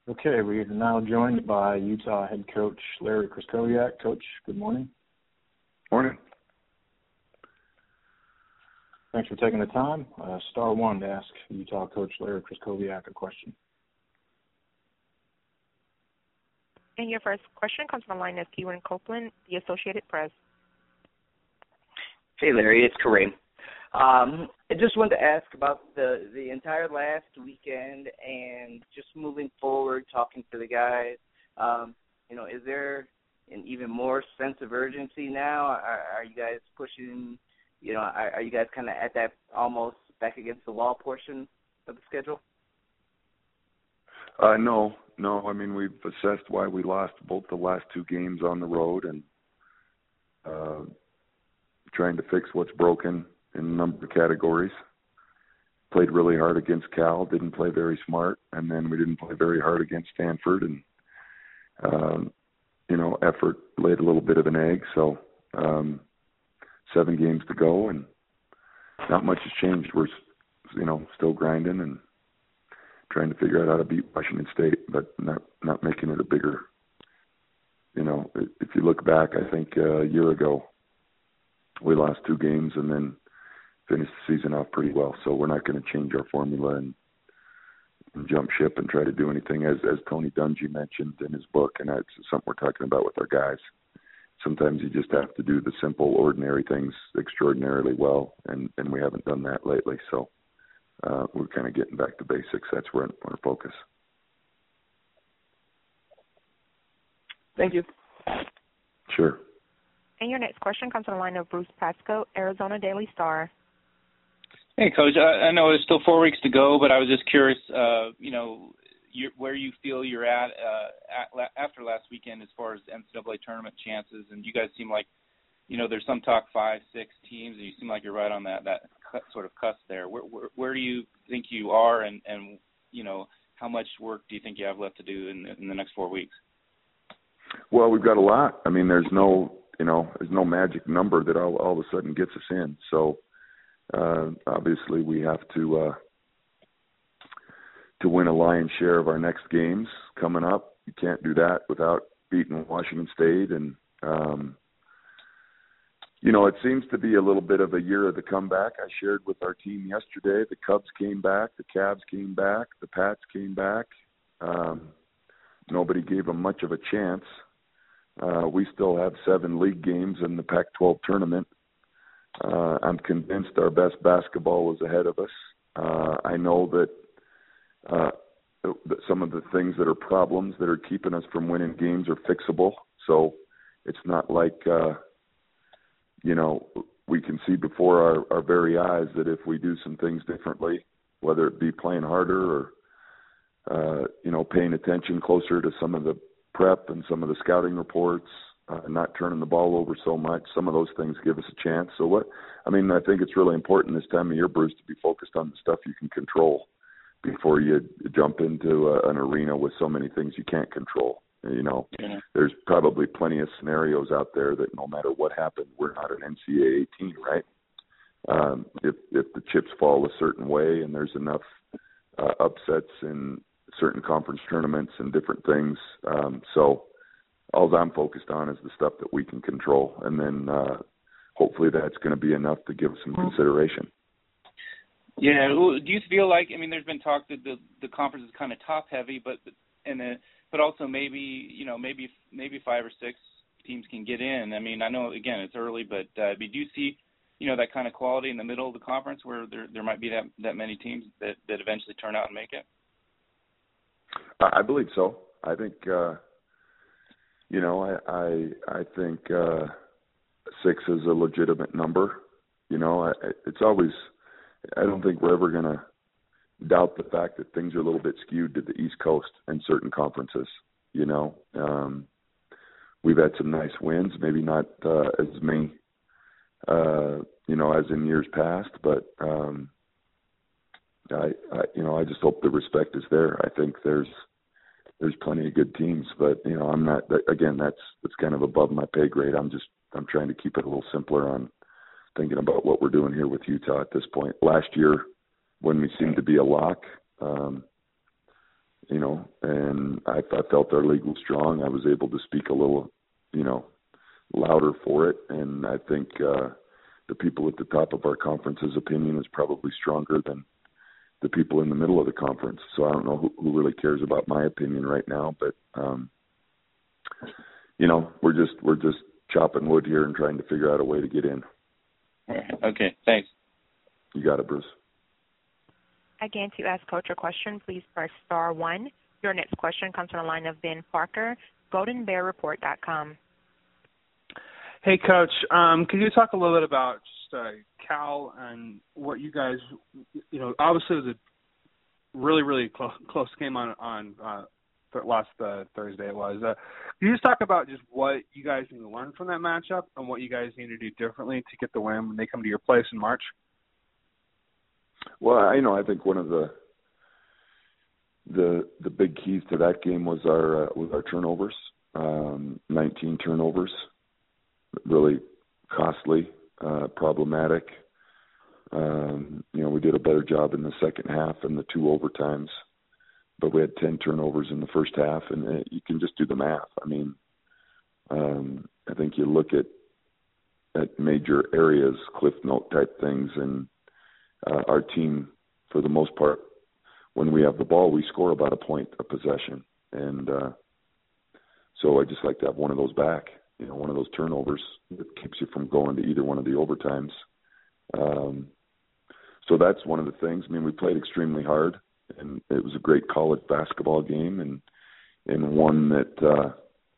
Okay, we are now joined by Utah head coach Larry Krystkowiak. Coach, good morning. Morning. Thanks for taking the time. Star one to ask Utah coach Larry Krystkowiak a question. And your first question comes from the line of Kieran Copeland, The Associated Press. Hey, Larry, it's Kareem. I just wanted to ask about the entire last weekend and just moving forward, talking to the guys. Is there an even more sense of urgency now? Are you guys pushing, are you guys kind of at that almost back against the wall portion of the schedule? No. I mean, we've assessed why we lost both the last two games on the road and trying to fix what's broken in a number of categories. Played really hard against Cal, didn't play very smart, and then we didn't play very hard against Stanford, and effort laid a little bit of an egg. So 7 games to go, and not much has changed. We're still grinding and trying to figure out how to beat Washington State, but not making it a bigger. If you look back, I think a year ago we lost 2 games and then finished the season off pretty well. So we're not going to change our formula and jump ship and try to do anything. As Tony Dungy mentioned in his book, and that's something we're talking about with our guys, sometimes you just have to do the simple, ordinary things extraordinarily well, and we haven't done that lately. So we're kind of getting back to basics. That's where our focus. Thank you. Sure. And your next question comes from the line of Bruce Pascoe, Arizona Daily Star. Hey, Coach. I know there's still 4 weeks to go, but I was just curious, where you feel you're at after last weekend as far as NCAA tournament chances. And you guys seem like, there's some talk 5, 6 teams, and you seem like you're right on that sort of cusp there. Where do you think you are, and how much work do you think you have left to do in the next 4 weeks? Well, we've got a lot. I mean, there's no magic number that all of a sudden gets us in. So obviously we have to win a lion's share of our next games coming up. You can't do that without beating Washington State. And, it seems to be a little bit of a year of the comeback. I shared with our team yesterday, the Cubs came back, the Cavs came back, the Pats came back. Nobody gave them much of a chance. We still have 7 league games in the Pac-12 tournament. I'm convinced our best basketball is ahead of us. I know that some of the things that are problems that are keeping us from winning games are fixable. So it's not like, we can see before our very eyes that if we do some things differently, whether it be playing harder or, paying attention closer to some of the prep and some of the scouting reports, not turning the ball over so much, some of those things give us a chance. So I think it's really important this time of year, Bruce, to be focused on the stuff you can control before you jump into an arena with so many things you can't control. There's probably plenty of scenarios out there that no matter what happened, we're not an NCAA team, right? If the chips fall a certain way and there's enough upsets in certain conference tournaments and different things. So all I'm focused on is the stuff that we can control. And then hopefully that's going to be enough to give us some consideration. Yeah. Do you feel like, there's been talk that the conference is kind of top heavy, but also maybe 5 or 6 teams can get in. I know, again, it's early, but do you see, that kind of quality in the middle of the conference where there might be that many teams that eventually turn out and make it? I believe so. I think, I think 6 is a legitimate number. It's always, I don't think we're ever going to doubt the fact that things are a little bit skewed to the East Coast in certain conferences. We've had some nice wins, maybe not as many, as in years past, but I just hope the respect is there. I think there's plenty of good teams, but I'm not. Again, that's kind of above my pay grade. I'm trying to keep it a little simpler on thinking about what we're doing here with Utah at this point. Last year, when we seemed to be a lock, and I felt our league was strong. I was able to speak a little, louder for it, and I think the people at the top of our conference's opinion is probably stronger than the people in the middle of the conference. So I don't know who really cares about my opinion right now, but we're just chopping wood here and trying to figure out a way to get in. All right. Okay, thanks. You got it, Bruce. Again, to ask Coach a question, please press star 1. Your next question comes from the line of Ben Parker, GoldenBearReport.com. Hey, Coach. Can you talk a little bit about just Cal and what you guys, obviously it was a really, really close game on last Thursday it was. Can you just talk about just what you guys need to learn from that matchup and what you guys need to do differently to get the win when they come to your place in March? Well, I think one of the big keys to that game was our turnovers. 19 turnovers, really costly, problematic. We did a better job in the second half and the 2 overtimes, but we had 10 turnovers in the first half, and you can just do the math. I mean, I think you look at major areas, Cliff Note type things, and our team, for the most part, when we have the ball, we score about a point a possession. And so I just like to have one of those back, one of those turnovers that keeps you from going to either one of the overtimes. So that's one of the things. I mean, we played extremely hard, and it was a great college basketball game, and one that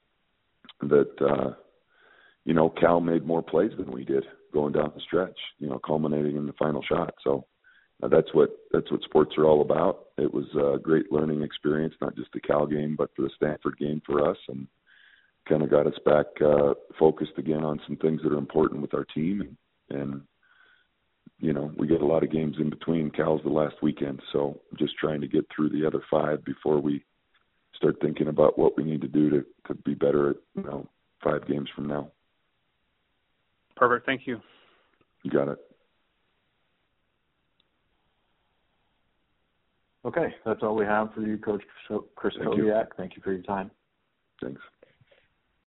Cal made more plays than we did going down the stretch, culminating in the final shot. So that's what sports are all about. It was a great learning experience, not just the Cal game, but for the Stanford game for us, and kind of got us back focused again on some things that are important with our team. And we get a lot of games in between. Cal's the last weekend, so just trying to get through the other 5 before we start thinking about what we need to do to be better at 5 games from now. Perfect. Thank you. You got it. Okay, that's all we have for you, Coach Chris Kowiak. Thank you for your time. Thanks.